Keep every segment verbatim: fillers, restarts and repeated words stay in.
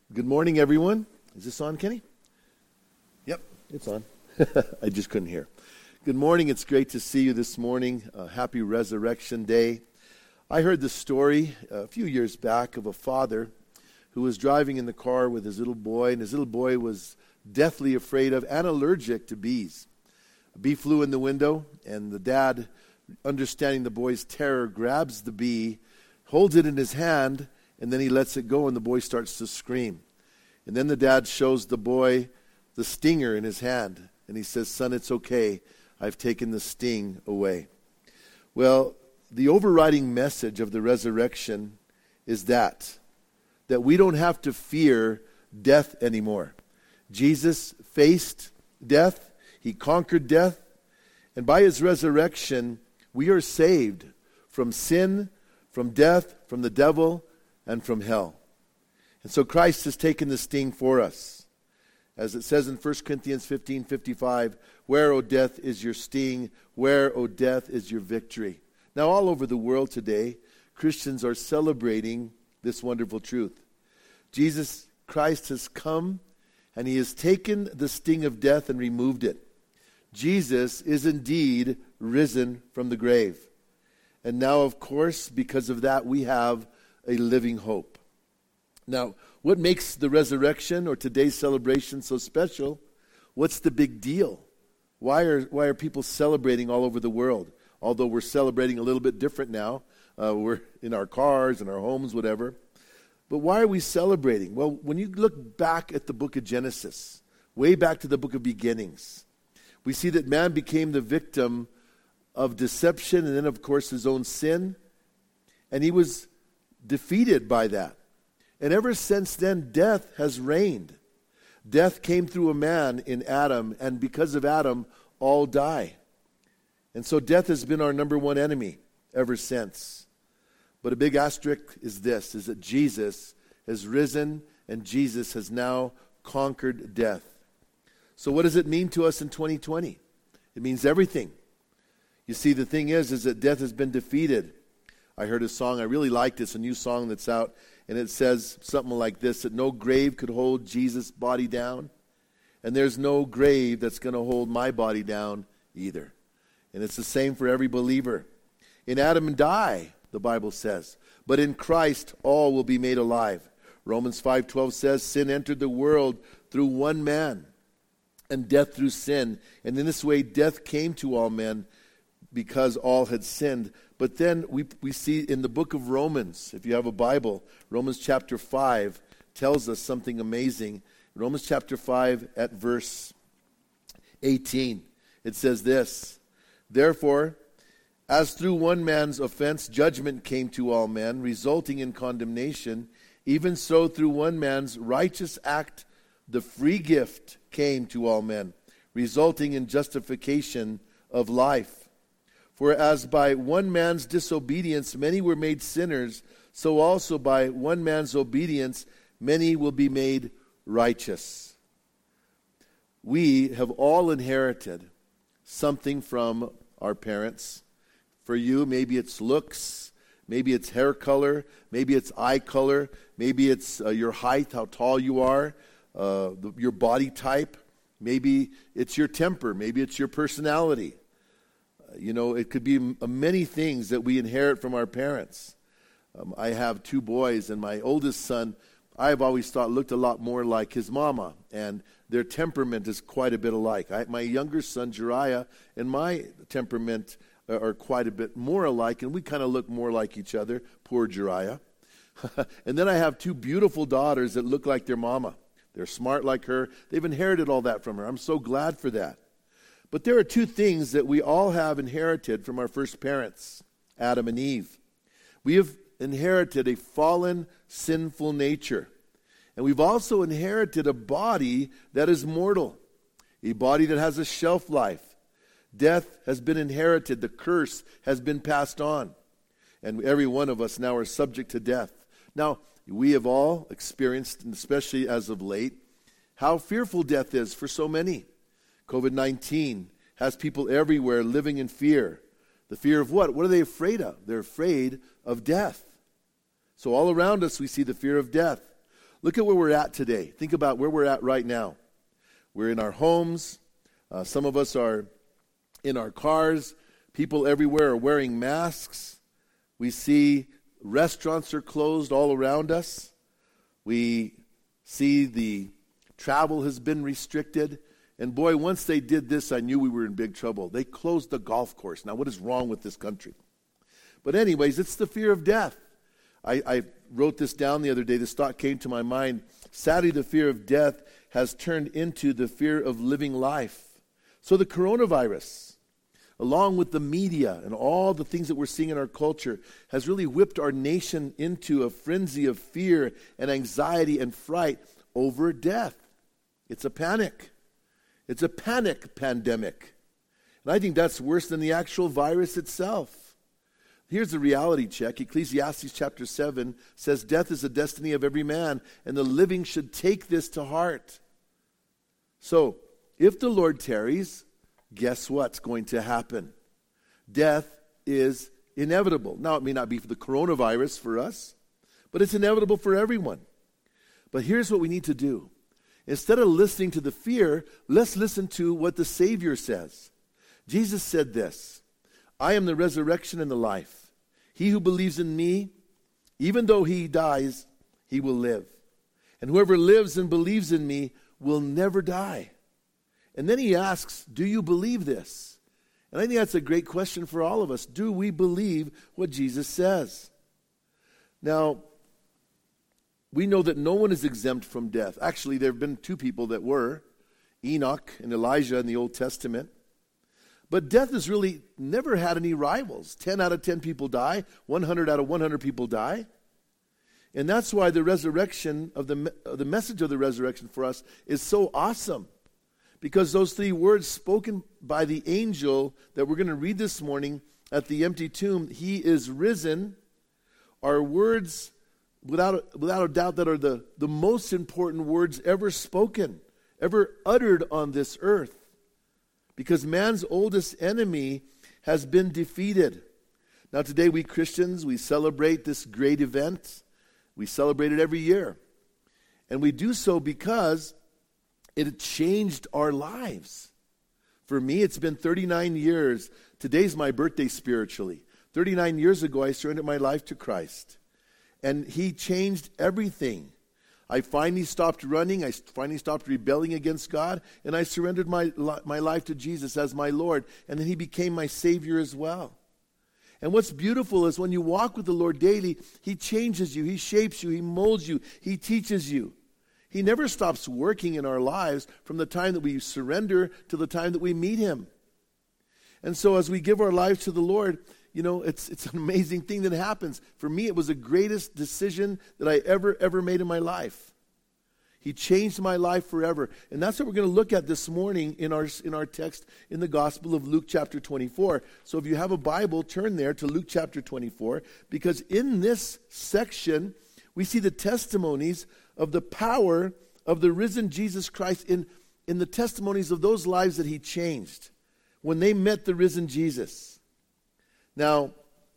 Good morning, everyone. Is this on, Kenny? Yep, it's on. I just couldn't hear. Good morning. It's great to see you this morning. Uh, happy Resurrection Day. I heard the story a few years back of a father who was driving in the car with his little boy, and his little boy was deathly afraid of and allergic to bees. A bee flew in the window, and the dad, understanding the boy's terror, grabs the bee, holds it in his hand, and then he lets it go, and the boy starts to scream. And then the dad shows the boy the stinger in his hand, and he says, "Son, it's okay. I've taken the sting away." Well, the overriding message of the resurrection is that, that we don't have to fear death anymore. Jesus faced death. He conquered death. And by his resurrection, we are saved from sin, from death, from the devil, and from hell. And so Christ has taken the sting for us. As it says in First Corinthians fifteen fifty-five, "Where, O death, is your sting? Where, O death, is your victory?" Now, all over the world today, Christians are celebrating this wonderful truth. Jesus Christ has come, and he has taken the sting of death and removed it. Jesus is indeed risen from the grave. And now, of course, because of that, we have a living hope. Now, what makes the resurrection or today's celebration so special? What's the big deal? Why are why are people celebrating all over the world? Although we're celebrating a little bit different now. Uh, we're in our cars, in our homes, whatever. But why are we celebrating? Well, when you look back at the book of Genesis, way back to the book of beginnings, we see that man became the victim of deception and then, of course, his own sin. And he was defeated by that. And ever since then, death has reigned. Death came through a man in Adam, and because of Adam, all die. And so death has been our number one enemy ever since. But a big asterisk is this, is that Jesus has risen, and Jesus has now conquered death. So what does it mean to us in twenty twenty? It means everything. You see, the thing is, is that death has been defeated. I heard a song, I really liked it. It's a new song that's out, and it says something like this, that no grave could hold Jesus' body down, and there's no grave that's going to hold my body down either. And it's the same for every believer. In Adam die, the Bible says, but in Christ all will be made alive. Romans five twelve says, sin entered the world through one man, and death through sin. And in this way death came to all men because all had sinned. But then we we see in the book of Romans, if you have a Bible, Romans chapter five tells us something amazing. Romans chapter five at verse eighteen, it says this, "Therefore, as through one man's offense judgment came to all men, resulting in condemnation, even so through one man's righteous act the free gift came to all men, resulting in justification of life. For as by one man's disobedience many were made sinners, so also by one man's obedience many will be made righteous." We have all inherited something from our parents. For you, maybe it's looks, maybe it's hair color, maybe it's eye color, maybe it's uh, your height, how tall you are, uh, the, your body type, maybe it's your temper, maybe it's your personality. You know, it could be m- many things that we inherit from our parents. Um, I have two boys, and my oldest son, I've always thought looked a lot more like his mama, and their temperament is quite a bit alike. I, my younger son, Jeriah, and my temperament are, are quite a bit more alike, and we kind of look more like each other. Poor Jeriah. And then I have two beautiful daughters that look like their mama. They're smart like her. They've inherited all that from her. I'm so glad for that. But there are two things that we all have inherited from our first parents, Adam and Eve. We have inherited a fallen, sinful nature. And we've also inherited a body that is mortal, a body that has a shelf life. Death has been inherited. The curse has been passed on. And every one of us now are subject to death. Now, we have all experienced, and especially as of late, how fearful death is for so many. covid nineteen has people everywhere living in fear. The fear of what? What are they afraid of? They're afraid of death. So all around us we see the fear of death. Look at where we're at today. Think about where we're at right now. We're in our homes. Uh, some of us are in our cars. People everywhere are wearing masks. We see restaurants are closed all around us. We see the travel has been restricted. And boy, once they did this, I knew we were in big trouble. They closed the golf course. Now, what is wrong with this country? But anyways, it's the fear of death. I, I wrote this down the other day. This thought came to my mind. Sadly, the fear of death has turned into the fear of living life. So the coronavirus, along with the media and all the things that we're seeing in our culture, has really whipped our nation into a frenzy of fear and anxiety and fright over death. It's a panic. It's a panic pandemic. And I think that's worse than the actual virus itself. Here's the reality check. Ecclesiastes chapter seven says, death is the destiny of every man, and the living should take this to heart. So, if the Lord tarries, guess what's going to happen? Death is inevitable. Now, it may not be for the coronavirus for us, but it's inevitable for everyone. But here's what we need to do. Instead of listening to the fear, let's listen to what the Savior says. Jesus said this, I am the resurrection and the life. He who believes in me, even though he dies, he will live. And whoever lives and believes in me will never die. And then he asks, do you believe this? And I think that's a great question for all of us. Do we believe what Jesus says? Now, we know that no one is exempt from death. Actually, there have been two people that were, Enoch and Elijah in the Old Testament. But death has really never had any rivals. ten out of ten people die. one hundred out of one hundred people die. And that's why the resurrection of the, uh, the message of the resurrection for us is so awesome. Because those three words spoken by the angel that we're going to read this morning at the empty tomb, he is risen, are words without, without a doubt that are the, the most important words ever spoken, ever uttered on this earth. Because man's oldest enemy has been defeated. Now today we Christians, we celebrate this great event. We celebrate it every year. And we do so because it changed our lives. For me, it's been thirty-nine years. Today's my birthday spiritually. thirty-nine years ago, I surrendered my life to Christ. And he changed everything. I finally stopped running. I finally stopped rebelling against God. And I surrendered my, my life to Jesus as my Lord. And then he became my Savior as well. And what's beautiful is when you walk with the Lord daily, he changes you. He shapes you. He molds you. He teaches you. He never stops working in our lives from the time that we surrender to the time that we meet him. And so as we give our lives to the Lord, you know, it's it's an amazing thing that happens. For me, it was the greatest decision that I ever, ever made in my life. He changed my life forever. And that's what we're going to look at this morning in our, in our text in the Gospel of Luke chapter twenty-four. So if you have a Bible, turn there to Luke chapter twenty-four, because in this section, we see the testimonies of the power of the risen Jesus Christ in, in the testimonies of those lives that he changed when they met the risen Jesus. Now,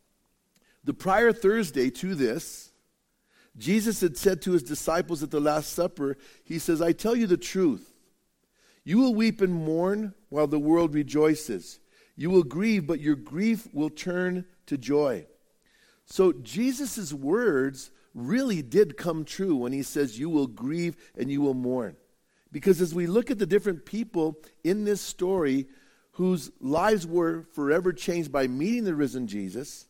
the prior Thursday to this, Jesus had said to his disciples at the Last Supper, he says, I tell you the truth. You will weep and mourn while the world rejoices. You will grieve, but your grief will turn to joy. So Jesus' words really did come true when he says, you will grieve and you will mourn. Because as we look at the different people in this story whose lives were forever changed by meeting the risen Jesus,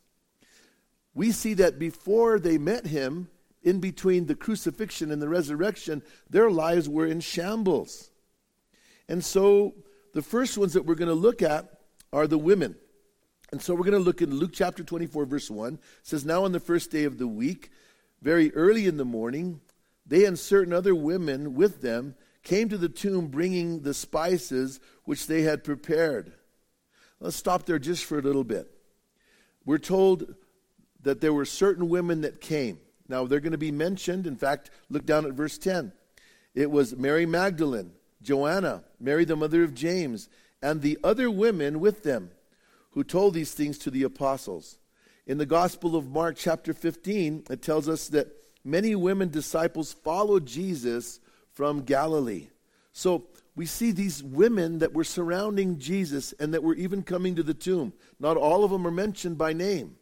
we see that before they met him, in between the crucifixion and the resurrection, their lives were in shambles. And so the first ones that we're going to look at are the women. And so we're going to look in Luke chapter twenty-four, verse one. It says, now on the first day of the week, very early in the morning, they and certain other women with them came to the tomb bringing the spices which they had prepared. Let's stop there just for a little bit. We're told that there were certain women that came. Now, they're going to be mentioned. In fact, look down at verse ten. It was Mary Magdalene, Joanna, Mary the mother of James, and the other women with them who told these things to the apostles. In the Gospel of Mark chapter fifteen, it tells us that many women disciples followed Jesus from Galilee. So we see these women that were surrounding Jesus and that were even coming to the tomb. Not all of them are mentioned by name.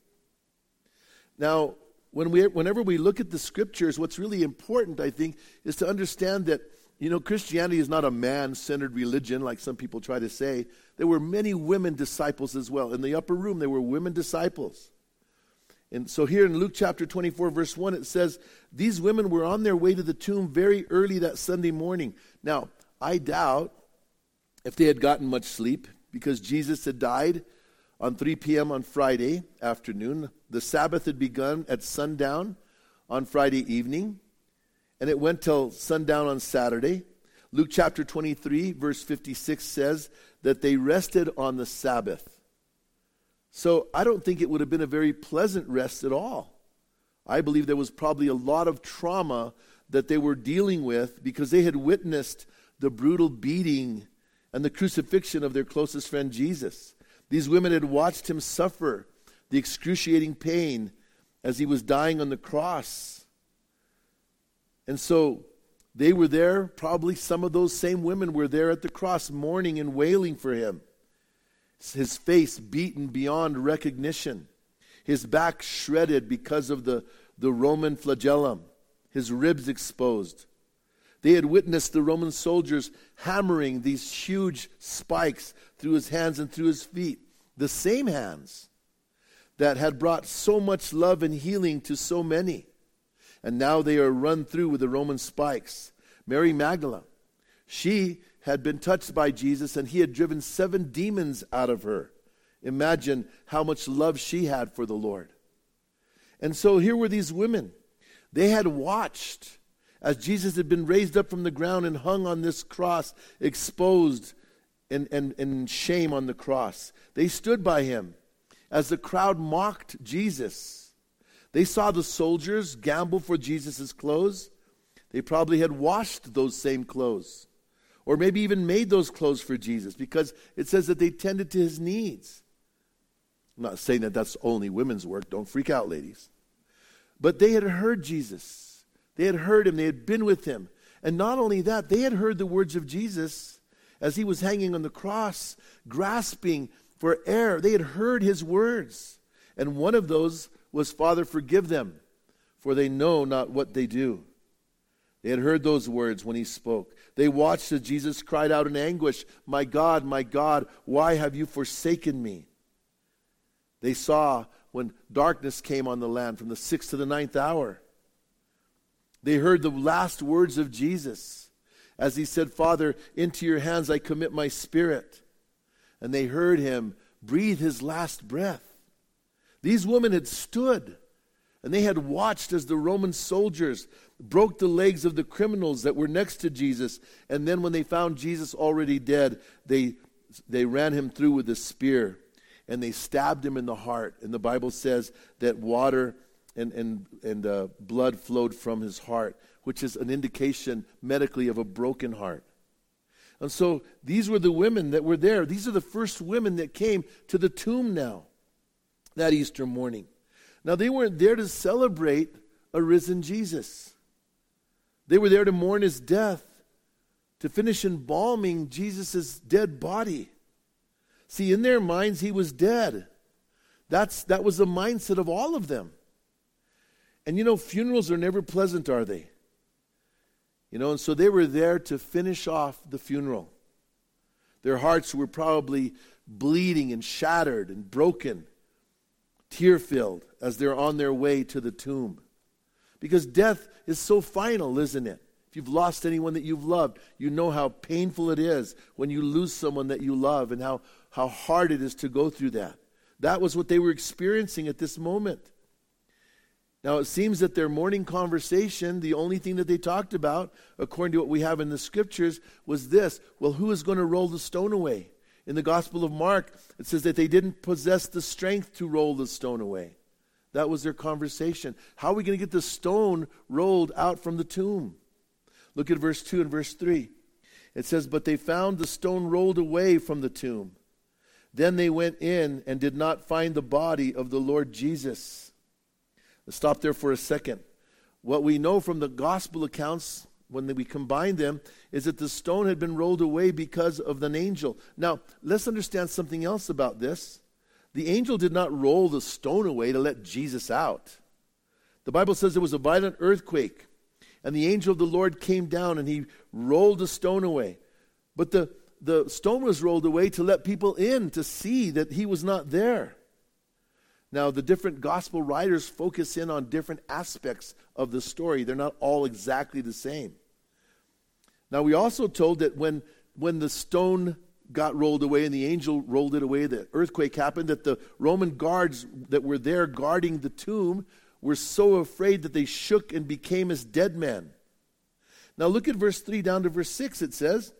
Now, when we, whenever we look at the scriptures, what's really important, I think, is to understand that, you know, Christianity is not a man-centered religion like some people try to say. There were many women disciples as well. In the upper room, there were women disciples. And so here in Luke chapter twenty-four, verse one, it says, these women were on their way to the tomb very early that Sunday morning. Now, I doubt if they had gotten much sleep, because Jesus had died on three p.m. on Friday afternoon. The Sabbath had begun at sundown on Friday evening, and it went till sundown on Saturday. Luke chapter twenty-three, verse fifty-six says that they rested on the Sabbath. So I don't think it would have been a very pleasant rest at all. I believe there was probably a lot of trauma that they were dealing with because they had witnessed the brutal beating and the crucifixion of their closest friend Jesus. These women had watched him suffer the excruciating pain as he was dying on the cross. And so they were there, probably some of those same women were there at the cross mourning and wailing for him. His face beaten beyond recognition. His back shredded because of the, the Roman flagellum. His ribs exposed. They had witnessed the Roman soldiers hammering these huge spikes through his hands and through his feet. The same hands that had brought so much love and healing to so many. And now they are run through with the Roman spikes. Mary Magdalene, she had been touched by Jesus, and he had driven seven demons out of her. Imagine how much love she had for the Lord. And so here were these women. They had watched as Jesus had been raised up from the ground and hung on this cross, exposed and, and, and shame on the cross. They stood by him as the crowd mocked Jesus. They saw the soldiers gamble for Jesus' clothes. They probably had washed those same clothes, or maybe even made those clothes for Jesus, because it says that they tended to his needs. I'm not saying that that's only women's work. Don't freak out, ladies. But they had heard Jesus. They had heard him. They had been with him. And not only that, they had heard the words of Jesus as he was hanging on the cross, grasping for air. They had heard his words. And one of those was, Father, forgive them, for they know not what they do. They had heard those words when he spoke. They watched as Jesus cried out in anguish, my God, my God, why have you forsaken me? They saw when darkness came on the land from the sixth to the ninth hour. They heard the last words of Jesus as he said, Father, into your hands I commit my spirit. And they heard him breathe his last breath. These women had stood and they had watched as the Roman soldiers broke the legs of the criminals that were next to Jesus. And then when they found Jesus already dead, they, they ran him through with a spear. And they stabbed him in the heart. And the Bible says that water and, and, and uh, blood flowed from his heart, which is an indication medically of a broken heart. And so these were the women that were there. These are the first women that came to the tomb now, that Easter morning. Now, they weren't there to celebrate a risen Jesus. They were there to mourn his death, to finish embalming Jesus' dead body. See, in their minds, he was dead. That's, that was the mindset of all of them. And you know, funerals are never pleasant, are they? You know, and so they were there to finish off the funeral. Their hearts were probably bleeding and shattered and broken, tear-filled, as they're on their way to the tomb. Because death is so final, isn't it? If you've lost anyone that you've loved, you know how painful it is when you lose someone that you love, and how, how hard it is to go through that. That was what they were experiencing at this moment. Now, it seems that their morning conversation, the only thing that they talked about, according to what we have in the scriptures, was this: well, who is going to roll the stone away? In the Gospel of Mark, it says that they didn't possess the strength to roll the stone away. That was their conversation. How are we going to get the stone rolled out from the tomb? Look at verse two and verse three. It says, but they found the stone rolled away from the tomb. Then they went in and did not find the body of the Lord Jesus. Let's stop there for a second. what we know from the gospel accounts, when we combine them, is that the stone had been rolled away because of an angel. Now, let's understand something else about this. The angel did not roll the stone away to let Jesus out. The Bible says there was a violent earthquake, and the angel of the Lord came down, and he rolled the stone away. But the, the stone was rolled away to let people in to see that he was not there. Now, the different gospel writers focus in on different aspects of the story. They're not all exactly the same. Now, we also told that when, when the stone got rolled away and the angel rolled it away, the earthquake happened, that the Roman guards that were there guarding the tomb were so afraid that they shook and became as dead men. Now, look at verse three down to verse six. It says,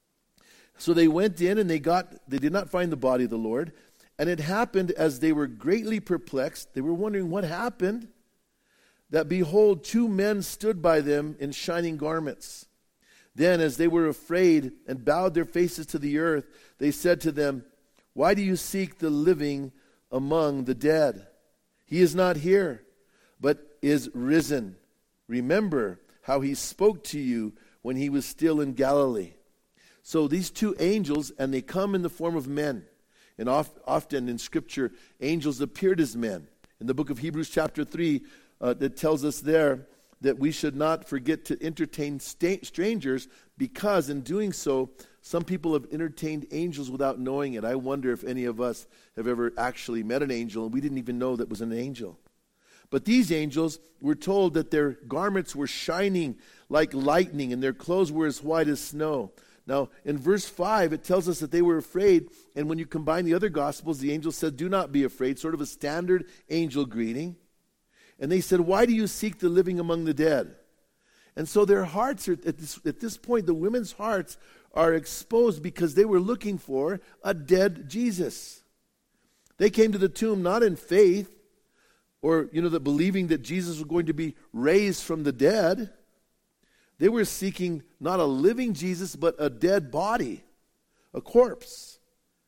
so they went in and they got, they did not find the body of the Lord. And it happened as they were greatly perplexed, they were wondering what happened, that behold, two men stood by them in shining garments. Then as they were afraid and bowed their faces to the earth, they said to them, why do you seek the living among the dead? He is not here, but is risen. Remember how he spoke to you when he was still in Galilee. So these two angels, and they come in the form of men. And oft, often in Scripture, angels appeared as men. In the book of Hebrews chapter three, uh, that tells us there that we should not forget to entertain sta- strangers, because in doing so, some people have entertained angels without knowing it. I wonder if any of us have ever actually met an angel and we didn't even know that was an angel. But these angels were told that their garments were shining like lightning and their clothes were as white as snow. Now, in verse five, it tells us that they were afraid, and when you combine the other Gospels, the angel said, do not be afraid, sort of a standard angel greeting. And they said, why do you seek the living among the dead? And so their hearts, are at this, at this point, the women's hearts are exposed because they were looking for a dead Jesus. They came to the tomb not in faith, or, you know, that believing that Jesus was going to be raised from the dead. They were seeking not a living Jesus, but a dead body, a corpse.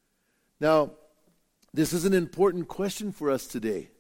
Now, this is an important question for us today,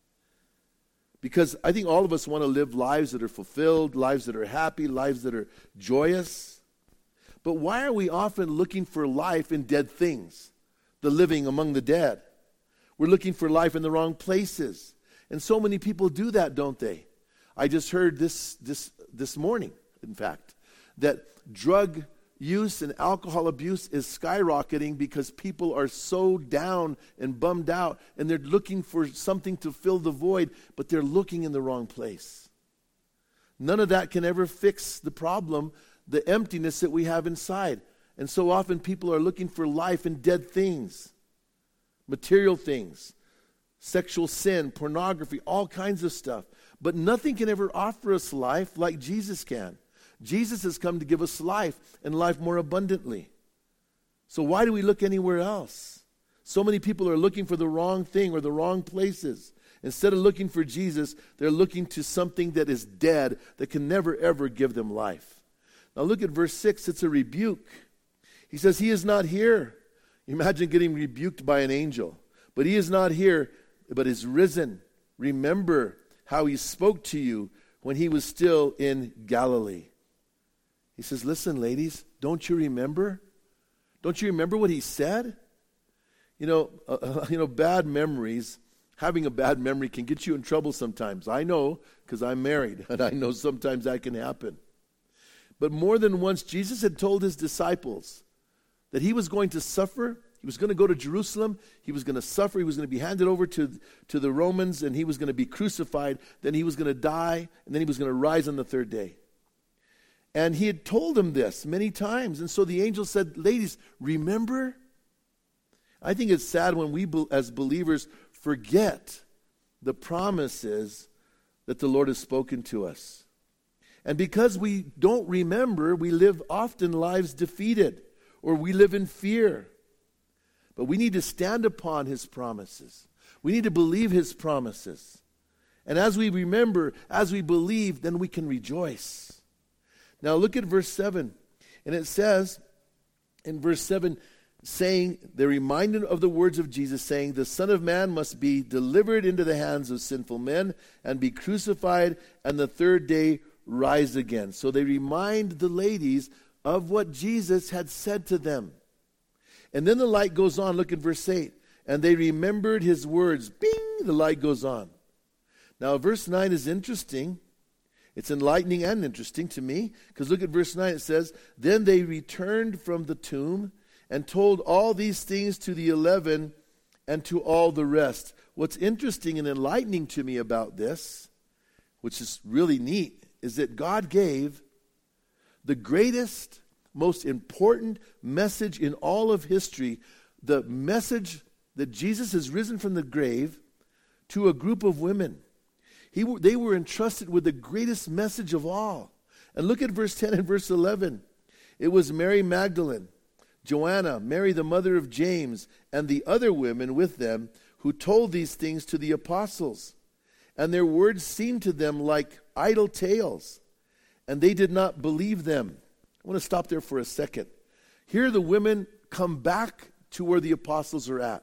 because I think all of us want to live lives that are fulfilled, lives that are happy, lives that are joyous. But why are we often looking for life in dead things, the living among the dead? We're looking for life in the wrong places. And so many people do that, don't they? I just heard this this this morning, in fact, that drug use and alcohol abuse is skyrocketing because people are so down and bummed out, and they're looking for something to fill the void, but they're looking in the wrong place. None of that can ever fix the problem, the emptiness that we have inside. And so often people are looking for life in dead things, material things, sexual sin, pornography, all kinds of stuff. But nothing can ever offer us life like Jesus can. Jesus has come to give us life, and life more abundantly. So why do we look anywhere else? So many people are looking for the wrong thing or the wrong places. Instead of looking for Jesus, they're looking to something that is dead, that can never ever give them life. Now look at verse six. It's a rebuke. He says, he is not here. Imagine getting rebuked by an angel. But he is not here, but is risen. Remember how he spoke to you when he was still in Galilee. He says, listen, ladies, don't you remember? Don't you remember what he said? You know, uh, you know, bad memories, having a bad memory can get you in trouble sometimes. I know, because I'm married, and I know sometimes that can happen. But more than once, Jesus had told his disciples that he was going to suffer. He was going to go to Jerusalem. He was going to suffer. He was going to be handed over to, to the Romans, and he was going to be crucified. Then he was going to die, and then he was going to rise on the third day. And he had told them this many times. And so the angel said, ladies, remember? I think it's sad when we, as believers, forget the promises that the Lord has spoken to us. And because we don't remember, we live often lives defeated, or we live in fear. But we need to stand upon his promises. We need to believe his promises. And as we remember, as we believe, then we can rejoice. Now look at verse seven. And it says in verse seven, saying, they're reminded of the words of Jesus saying, the Son of Man must be delivered into the hands of sinful men and be crucified, and the third day rise again. So they remind the ladies of what Jesus had said to them. And then the light goes on. Look at verse eight. And they remembered his words. Bing! The light goes on. Now, verse nine is interesting. It's enlightening and interesting to me, because look at verse nine. It says, then they returned from the tomb and told all these things to the eleven and to all the rest. What's interesting and enlightening to me about this, which is really neat, is that God gave the greatest, most important message in all of history, the message that Jesus has risen from the grave, to a group of women. He, they were entrusted with the greatest message of all. And look at verse ten and verse eleven. It was Mary Magdalene, Joanna, Mary the mother of James, and the other women with them who told these things to the apostles. And their words seemed to them like idle tales, and they did not believe them. I want to stop there for a second. Here the women come back to where the apostles are at.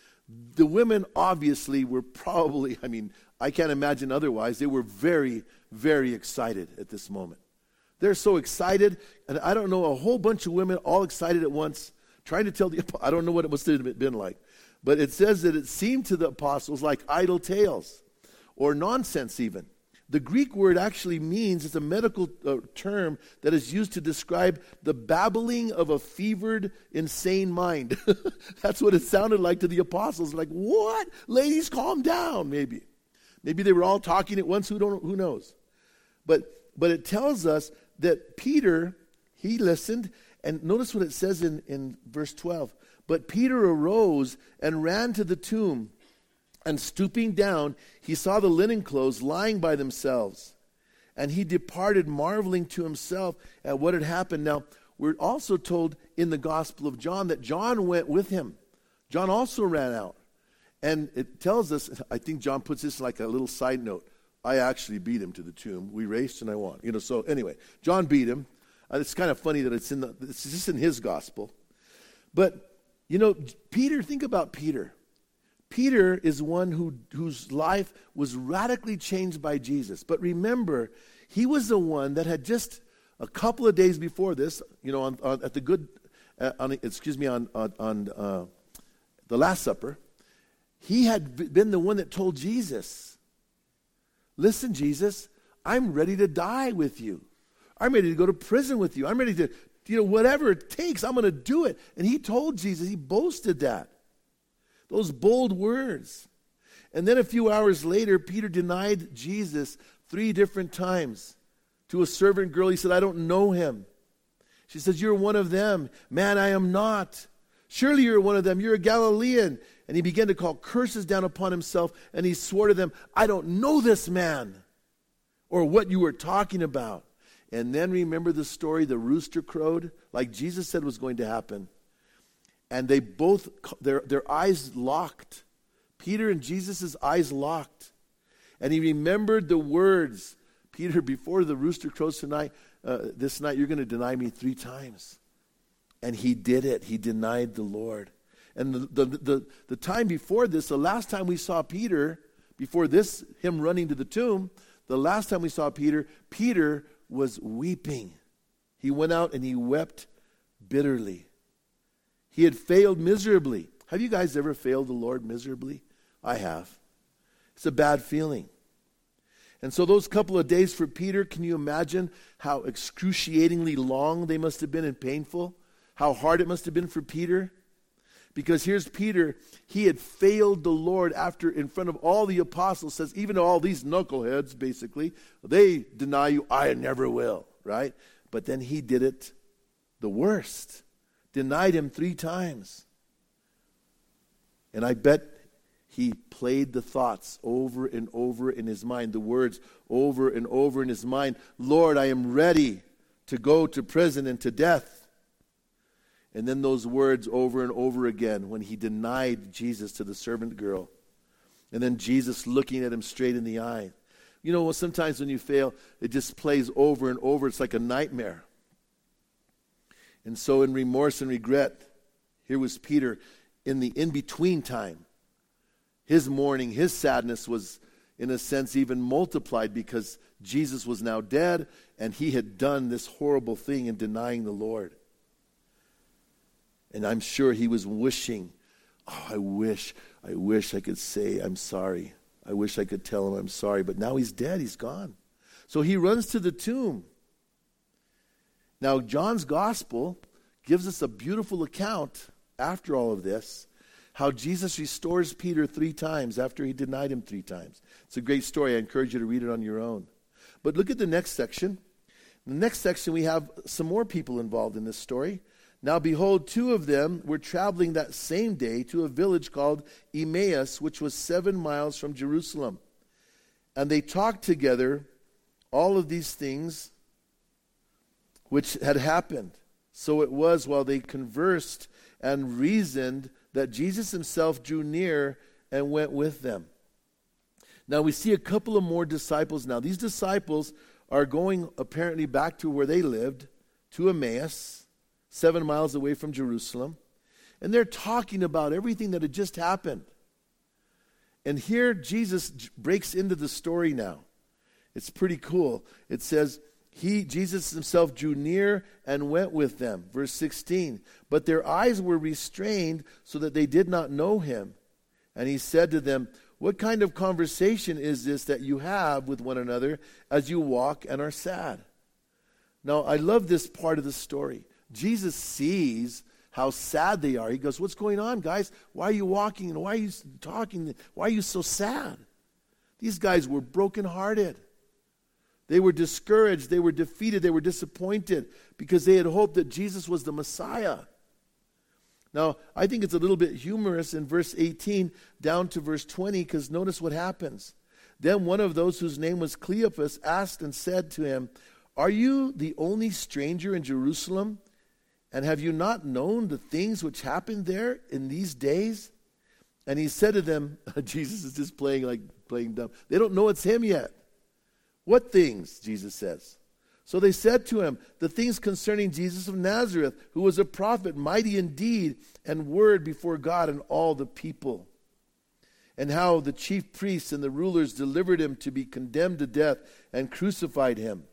The women obviously were probably, I mean, I can't imagine otherwise. They were very, very excited at this moment. They're so excited, and I don't know, a whole bunch of women all excited at once, trying to tell the, I don't know what it must have been like, but it says that it seemed to the apostles like idle tales, or nonsense even. The Greek word actually means, it's a medical uh, term that is used to describe the babbling of a fevered, insane mind. That's what it sounded like to the apostles. Like, what? Ladies, calm down, maybe. Maybe they were all talking at once, who don't, who knows? But, but it tells us that Peter, he listened, and notice what it says in, in verse twelve. But Peter arose and ran to the tomb, and stooping down, he saw the linen clothes lying by themselves. And he departed, marveling to himself at what had happened. Now, we're also told in the Gospel of John that John went with him. John also ran out. And it tells us, I think John puts this like a little side note, I actually beat him to the tomb. We raced and I won. You know, so anyway, John beat him. Uh, it's kind of funny that it's in the, it's just in his gospel. But, you know, Peter, think about Peter. Peter is one who, whose life was radically changed by Jesus. But remember, he was the one that had just a couple of days before this, you know, on, on, at the good, uh, on, excuse me, on, on, on uh, the Last Supper, he had been the one that told Jesus, listen, Jesus, I'm ready to die with you. I'm ready to go to prison with you. I'm ready to, you know, whatever it takes, I'm going to do it. And he told Jesus, he boasted that. Those bold words. And then a few hours later, Peter denied Jesus three different times. To a servant girl, he said, I don't know him. She says, you're one of them. Man, I am not. Surely you're one of them. You're a Galilean. And he began to call curses down upon himself, and he swore to them, I don't know this man or what you were talking about. And then remember the story, the rooster crowed, like Jesus said was going to happen. And they both, their, their eyes locked. Peter and Jesus' eyes locked. And he remembered the words, Peter, before the rooster crows tonight, uh, this night, you're going to deny me three times. And he did it. He denied the Lord. And the, the, the, the time before this, the last time we saw Peter, before this, him running to the tomb, the last time we saw Peter, Peter was weeping. He went out and he wept bitterly. He had failed miserably. Have you guys ever failed the Lord miserably? I have. It's a bad feeling. And so those couple of days for Peter, can you imagine how excruciatingly long they must have been and painful? How hard it must have been for Peter? Because here's Peter, he had failed the Lord after, in front of all the apostles, says, even all these knuckleheads, basically, they deny you, I never will, right? But then he did it the worst. Denied him three times. And I bet he played the thoughts over and over in his mind, the words over and over in his mind. Lord, I am ready to go to prison and to death. And then those words over and over again when he denied Jesus to the servant girl. And then Jesus looking at him straight in the eye. You know, sometimes when you fail, it just plays over and over. It's like a nightmare. And so in remorse and regret, Here was Peter in the in-between time. His mourning, his sadness was, in a sense, even multiplied because Jesus was now dead and he had done this horrible thing in denying the Lord. And I'm sure he was wishing, oh, I wish, I wish I could say I'm sorry. I wish I could tell him I'm sorry. But now he's dead, he's gone. So he runs to the tomb. Now, John's gospel gives us a beautiful account after all of this, how Jesus restores Peter three times after he denied him three times. It's a great story. I encourage you to read it on your own. But look at the next section. In the next section, we have some more people involved in this story. Now, behold, two of them were traveling that same day to a village called Emmaus, which was seven miles from Jerusalem. And they talked together all of these things which had happened. So it was while they conversed and reasoned that Jesus himself drew near and went with them. Now we see a couple of more disciples now. These disciples are going apparently back to where they lived, to Emmaus, seven miles away from Jerusalem. And they're talking about everything that had just happened. And here Jesus breaks into the story now. It's pretty cool. It says, He, Jesus himself, drew near and went with them. Verse sixteen. But their eyes were restrained so that they did not know him. And he said to them, what kind of conversation is this that you have with one another as you walk and are sad? Now, I love this part of the story. Jesus sees how sad they are. He goes, what's going on, guys? Why are you walking and why are you talking? Why are you so sad? These guys were brokenhearted. They were discouraged, they were defeated, they were disappointed because they had hoped that Jesus was the Messiah. Now, I think it's a little bit humorous in verse eighteen down to verse twenty because notice what happens. Then one of those whose name was Cleophas asked and said to him, are you the only stranger in Jerusalem? And have you not known the things which happened there in these days? And he said to them, Jesus is just playing like playing dumb. They don't know it's him yet. What things? Jesus says. So they said to him, the things concerning Jesus of Nazareth, who was a prophet, mighty in deed and word before God and all the people. And how the chief priests and the rulers delivered him to be condemned to death and crucified him.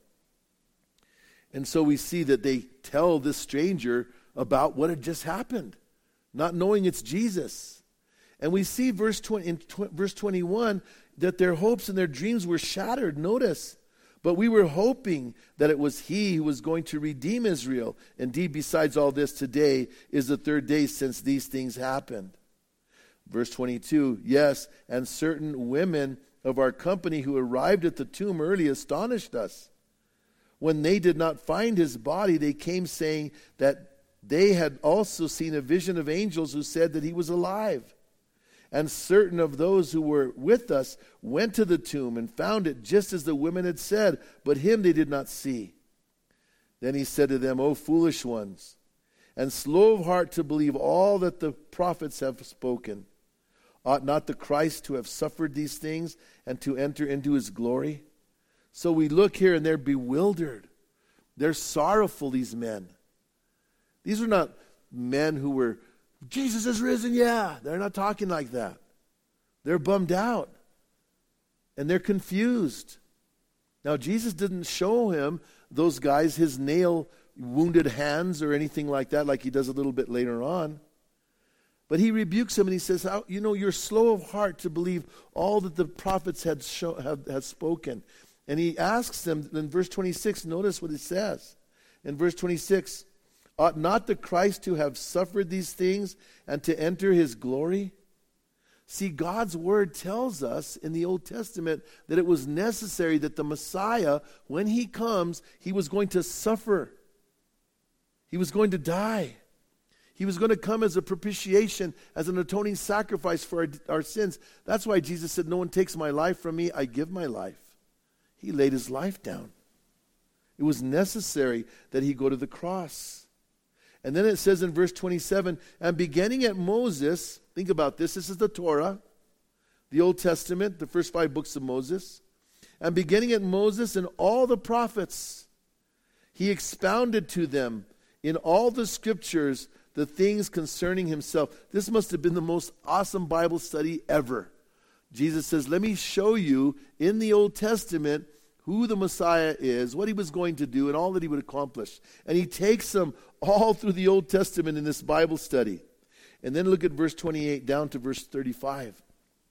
And so we see that they tell this stranger about what had just happened, not knowing it's Jesus. And we see verse twenty, in tw- verse twenty-one that their hopes and their dreams were shattered. Notice, but we were hoping that it was he who was going to redeem Israel. Indeed, besides all this, today is the third day since these things happened. Verse twenty-two, yes, and certain women of our company who arrived at the tomb early astonished us. When they did not find his body, they came saying that they had also seen a vision of angels who said that he was alive. And certain of those who were with us went to the tomb and found it just as the women had said, but him they did not see. Then he said to them, O foolish ones, and slow of heart to believe all that the prophets have spoken. Ought not the Christ to have suffered these things and to enter into his glory? So we look here and they're bewildered. They're sorrowful, these men. These are not men who were, Jesus is risen, yeah. They're not talking like that. They're bummed out. And they're confused. Now, Jesus didn't show him, those guys, his nail-wounded hands or anything like that, like he does a little bit later on. But he rebukes them and he says, you know, you're slow of heart to believe all that the prophets had, show, have, have spoken. And he asks them in verse twenty-six, notice what it says. In verse twenty-six, ought not the Christ to have suffered these things and to enter his glory? See, God's word tells us in the Old Testament that it was necessary that the Messiah, when he comes, he was going to suffer. He was going to die. He was going to come as a propitiation, as an atoning sacrifice for our, our sins. That's why Jesus said, no one takes my life from me, I give my life. He laid his life down. It was necessary that he go to the cross. And then it says in verse twenty-seven, and beginning at Moses, think about this, this is the Torah, the Old Testament, the first five books of Moses. And beginning at Moses and all the prophets, he expounded to them in all the scriptures the things concerning himself. This must have been the most awesome Bible study ever. Jesus says, let me show you in the Old Testament who the Messiah is, what he was going to do, and all that he would accomplish. And he takes them all through the Old Testament in this Bible study. And then look at verse twenty-eight down to verse thirty-five.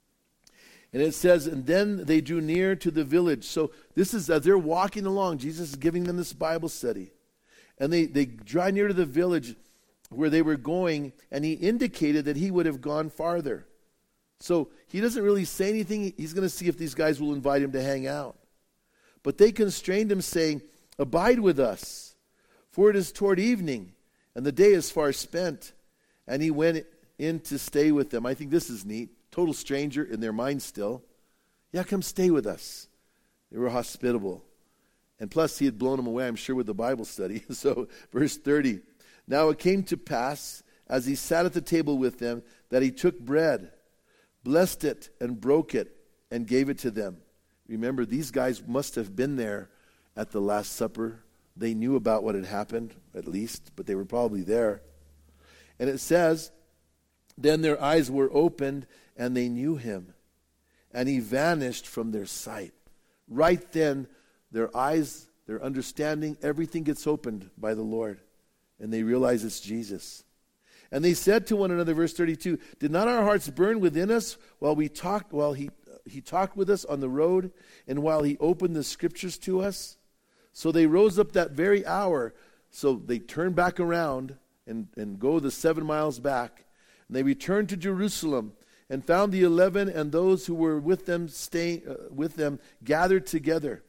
And it says, and then they drew near to the village. So this is, as they're walking along, Jesus is giving them this Bible study. And they, they draw near to the village where they were going, and he indicated that he would have gone farther. So he doesn't really say anything. He's going to see if these guys will invite him to hang out. But they constrained him, saying, abide with us, for it is toward evening, and the day is far spent. And he went in to stay with them. I think this is neat. Total stranger in their mind still. Yeah, come stay with us. They were hospitable. And plus, he had blown them away, I'm sure, with the Bible study. So, verse thirty. Now it came to pass, as he sat at the table with them, that he took bread, blessed it, and broke it, and gave it to them. Remember, these guys must have been there at the Last Supper. They knew about what had happened, at least, but they were probably there. And it says, then their eyes were opened, and they knew him. And he vanished from their sight. Right then, their eyes, their understanding, everything gets opened by the Lord. And they realize it's Jesus. And they said to one another, verse thirty-two, did not our hearts burn within us while we talked, while he, he talked with us on the road, and while he opened the scriptures to us? So they rose up that very hour. So they turned back around and, and go the seven miles back. And they returned to Jerusalem and found the eleven and those who were with them staying uh, with them gathered together.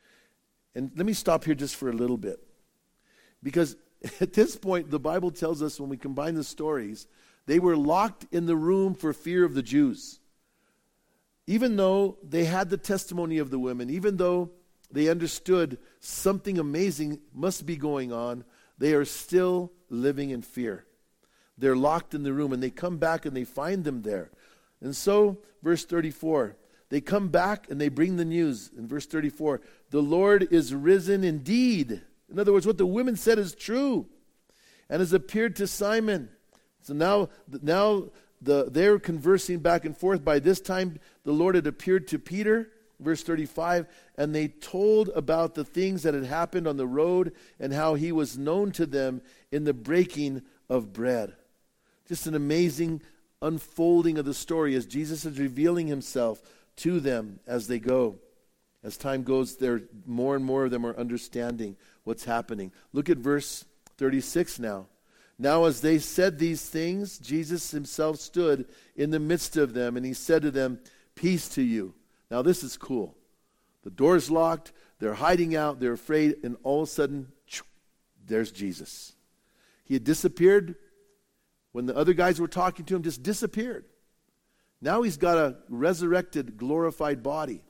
And let me stop here just for a little bit. Because at this point, the Bible tells us when we combine the stories, they were locked in the room for fear of the Jews. Even though they had the testimony of the women, even though they understood something amazing must be going on, they are still living in fear. They're locked in the room, and they come back and they find them there. And so, verse thirty-four, they come back and they bring the news. In verse thirty-four, the Lord is risen indeed. In other words, what the women said is true, and has appeared to Simon. So now, now the, they're conversing back and forth. By this time, the Lord had appeared to Peter. Verse thirty-five, and they told about the things that had happened on the road and how he was known to them in the breaking of bread. Just an amazing unfolding of the story as Jesus is revealing himself to them as they go. As time goes, there more and more of them are understanding what's happening. Look at verse thirty-six now. Now as they said these things, Jesus himself stood in the midst of them, and he said to them, peace to you. Now this is cool. The door's locked, they're hiding out, they're afraid, and all of a sudden, there's Jesus. He had disappeared when the other guys were talking to him, just disappeared. Now he's got a resurrected, glorified body.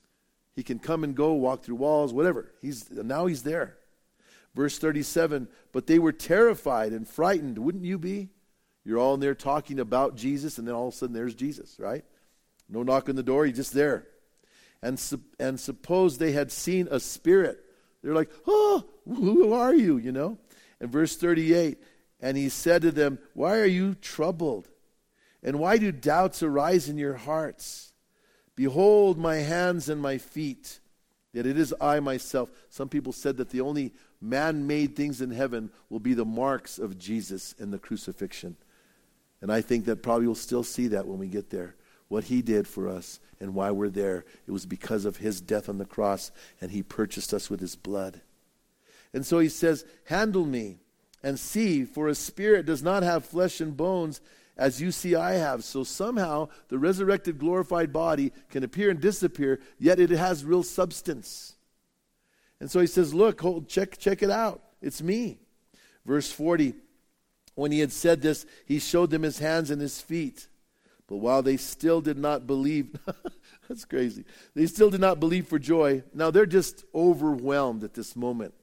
He can come and go, walk through walls, whatever. He's now he's there. Verse thirty-seven, but they were terrified and frightened. Wouldn't you be? You're all in there talking about Jesus, and then all of a sudden there's Jesus, right? No knock on the door, he's just there. And, and suppose they had seen a spirit. They're like, oh, who are you, you know? And verse thirty-eight, and he said to them, why are you troubled? And why do doubts arise in your hearts? Behold my hands and my feet, that it is I myself. Some people said that the only man-made things in heaven will be the marks of Jesus in the crucifixion. And I think that probably we'll still see that when we get there. What he did for us and why we're there. It was because of his death on the cross, and he purchased us with his blood. And so he says, handle me and see, for a spirit does not have flesh and bones as you see I have. So somehow the resurrected, glorified body can appear and disappear, yet it has real substance. And so he says, look, hold, check, check it out. It's me. Verse forty, when he had said this, he showed them his hands and his feet. But while they still did not believe, that's crazy. They still did not believe for joy. Now they're just overwhelmed at this moment.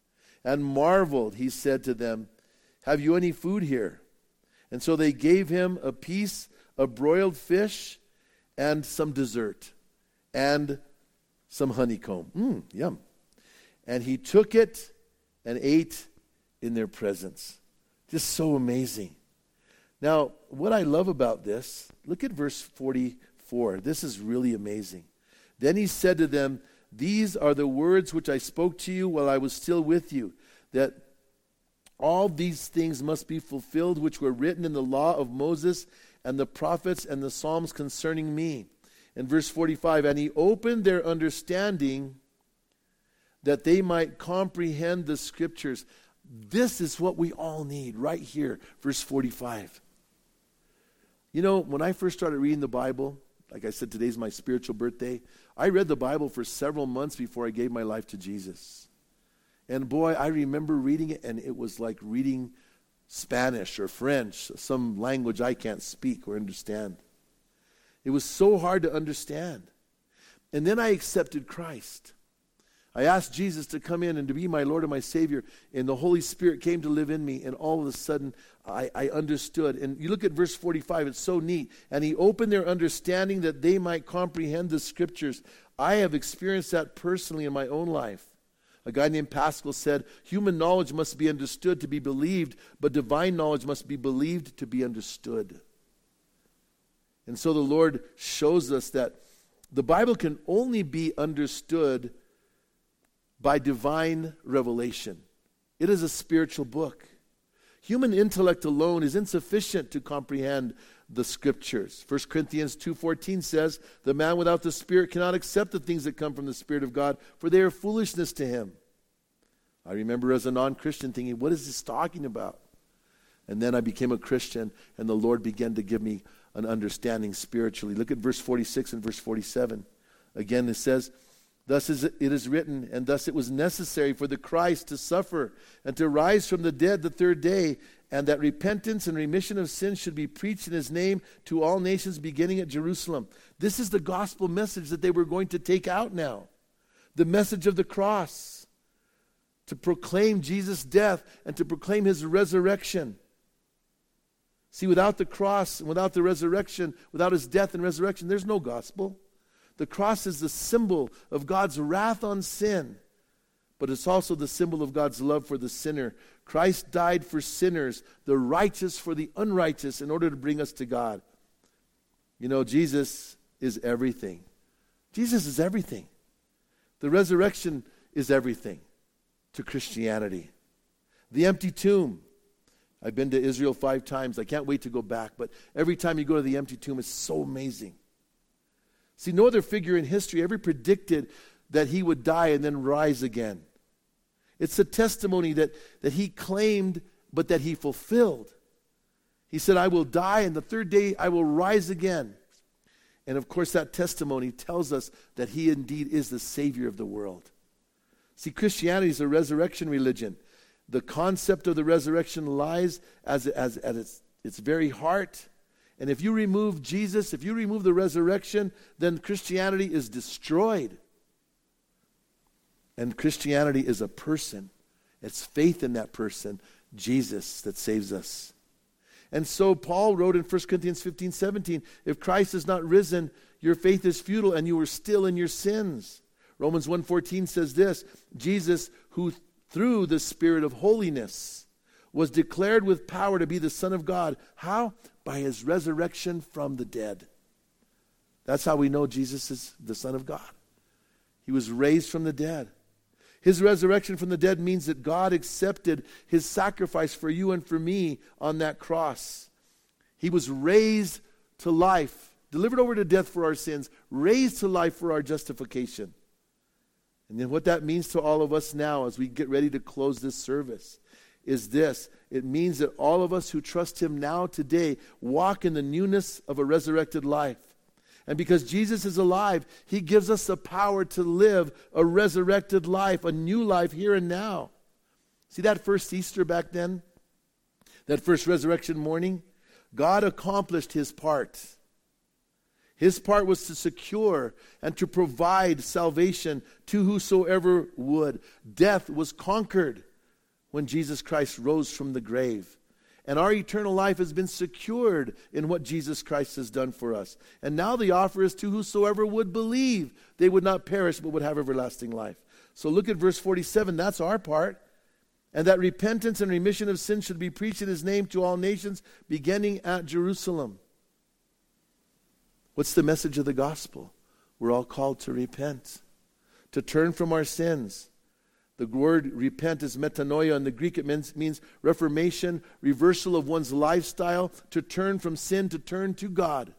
And marveled, he said to them, have you any food here? And so they gave him a piece of broiled fish and some dessert and some honeycomb. Mmm, yum. And he took it and ate in their presence. Just so amazing. Now, what I love about this, look at verse forty-four. This is really amazing. Then he said to them, these are the words which I spoke to you while I was still with you, that all these things must be fulfilled which were written in the law of Moses and the prophets and the Psalms concerning me. In verse forty-five, and he opened their understanding that they might comprehend the scriptures. This is what we all need right here, verse forty-five. You know, when I first started reading the Bible, like I said, today's my spiritual birthday, I read the Bible for several months before I gave my life to Jesus. And boy, I remember reading it, and it was like reading Spanish or French, some language I can't speak or understand. It was so hard to understand. And then I accepted Christ. I asked Jesus to come in and to be my Lord and my Savior, and the Holy Spirit came to live in me, and all of a sudden I, I understood. And you look at verse forty-five, it's so neat. And he opened their understanding that they might comprehend the scriptures. I have experienced that personally in my own life. A guy named Pascal said, human knowledge must be understood to be believed, but divine knowledge must be believed to be understood. And so the Lord shows us that the Bible can only be understood by divine revelation. It is a spiritual book. Human intellect alone is insufficient to comprehend the scriptures. First Corinthians two fourteen says, the man without the Spirit cannot accept the things that come from the Spirit of God, for they are foolishness to him. I remember as a non-Christian thinking, what is this talking about? And then I became a Christian, and the Lord began to give me an understanding spiritually. Look at verse forty-six and verse forty-seven. Again, it says, thus is it, it is written, and thus it was necessary for the Christ to suffer and to rise from the dead the third day, and that repentance and remission of sins should be preached in his name to all nations beginning at Jerusalem. This is the gospel message that they were going to take out now. The message of the cross. To proclaim Jesus' death and to proclaim his resurrection. See, without the cross and without the resurrection, without his death and resurrection, there's no gospel. The cross is the symbol of God's wrath on sin, but it's also the symbol of God's love for the sinner. Christ died for sinners, the righteous for the unrighteous, in order to bring us to God. You know, Jesus is everything. Jesus is everything. The resurrection is everything to Christianity. The empty tomb. I've been to Israel five times. I can't wait to go back, but every time you go to the empty tomb, it's so amazing. See, no other figure in history ever predicted that he would die and then rise again. It's a testimony that, that he claimed, but that he fulfilled. He said, I will die, and the third day I will rise again. And of course, that testimony tells us that he indeed is the Savior of the world. See, Christianity is a resurrection religion. The concept of the resurrection lies as, as, at its, its very heart. And if you remove Jesus, if you remove the resurrection, then Christianity is destroyed. And Christianity is a person. It's faith in that person, Jesus, that saves us. And so Paul wrote in First Corinthians fifteen seventeen, if Christ is not risen, your faith is futile and you are still in your sins. Romans one fourteen says this, Jesus, who through the Spirit of holiness was declared with power to be the Son of God. How? By his resurrection from the dead. That's how we know Jesus is the Son of God. He was raised from the dead. His resurrection from the dead means that God accepted his sacrifice for you and for me on that cross. He was raised to life, delivered over to death for our sins, raised to life for our justification. And then what that means to all of us now as we get ready to close this service is this. It means that all of us who trust him now today walk in the newness of a resurrected life. And because Jesus is alive, he gives us the power to live a resurrected life, a new life here and now. See that first Easter back then? That first resurrection morning? God accomplished his part. His part was to secure and to provide salvation to whosoever would. Death was conquered when Jesus Christ rose from the grave. And our eternal life has been secured in what Jesus Christ has done for us. And now the offer is to whosoever would believe. They would not perish but would have everlasting life. So look at verse forty-seven. That's our part. and that repentance and remission of sins should be preached in his name to all nations, beginning at Jerusalem. What's the message of the gospel? We're all called to repent, to turn from our sins. The word repent is metanoia. In the Greek it means, means reformation, reversal of one's lifestyle, to turn from sin, to turn to God.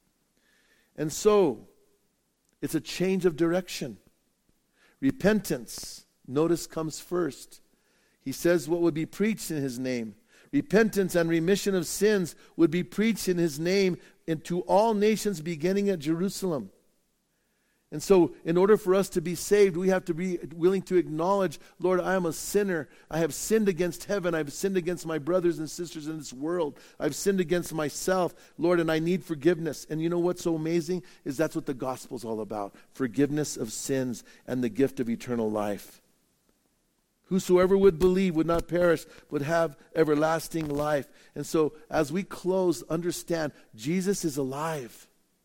And so, it's a change of direction. Repentance, notice, comes first. He says what would be preached in his name. Repentance and remission of sins would be preached in his name into all nations, beginning at Jerusalem. And so, in order for us to be saved, we have to be willing to acknowledge, Lord, I am a sinner. I have sinned against heaven. I've sinned against my brothers and sisters in this world. I've sinned against myself, Lord, and I need forgiveness. And you know what's so amazing? Is that's what the gospel's all about. Forgiveness of sins and the gift of eternal life. Whosoever would believe would not perish, would have everlasting life. And so, as we close, understand, Jesus is alive.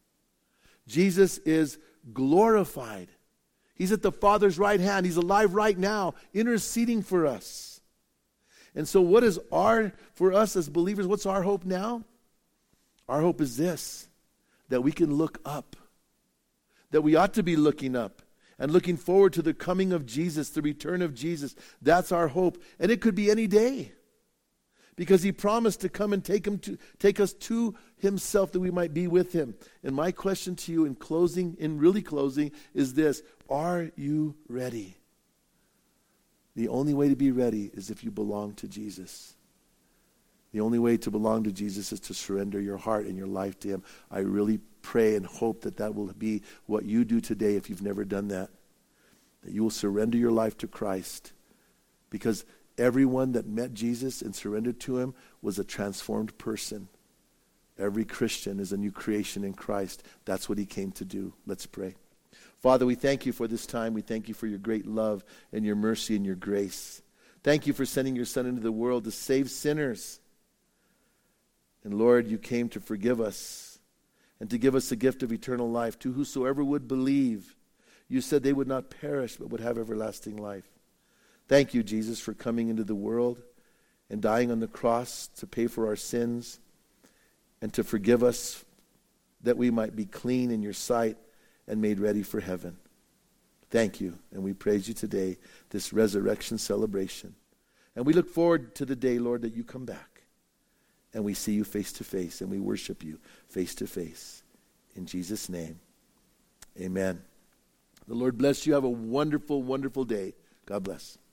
Jesus is glorified. He's at the Father's right hand. He's alive right now, interceding for us. And so what is our, for us as believers, what's our hope now? Our hope is this, that we can look up, that we ought to be looking up and looking forward to the coming of Jesus, the return of Jesus. That's our hope. And it could be any day, because he promised to come and take him to take us to himself, that we might be with him. And my question to you in closing, in really closing, is this: are you ready? The only way to be ready is if you belong to Jesus. The only way to belong to Jesus is to surrender your heart and your life to him. I really pray and hope that that will be what you do today if you've never done that. That you will surrender your life to Christ. Because everyone that met Jesus and surrendered to him was a transformed person. Every Christian is a new creation in Christ. That's what he came to do. Let's pray. Father, we thank you for this time. We thank you for your great love and your mercy and your grace. Thank you for sending your Son into the world to save sinners. And Lord, you came to forgive us and to give us the gift of eternal life. To whosoever would believe, you said they would not perish but would have everlasting life. Thank you, Jesus, for coming into the world and dying on the cross to pay for our sins and to forgive us, that we might be clean in your sight and made ready for heaven. Thank you, and we praise you today, this resurrection celebration. And we look forward to the day, Lord, that you come back and we see you face to face and we worship you face to face. In Jesus' name, amen. The Lord bless you. Have a wonderful, wonderful day. God bless.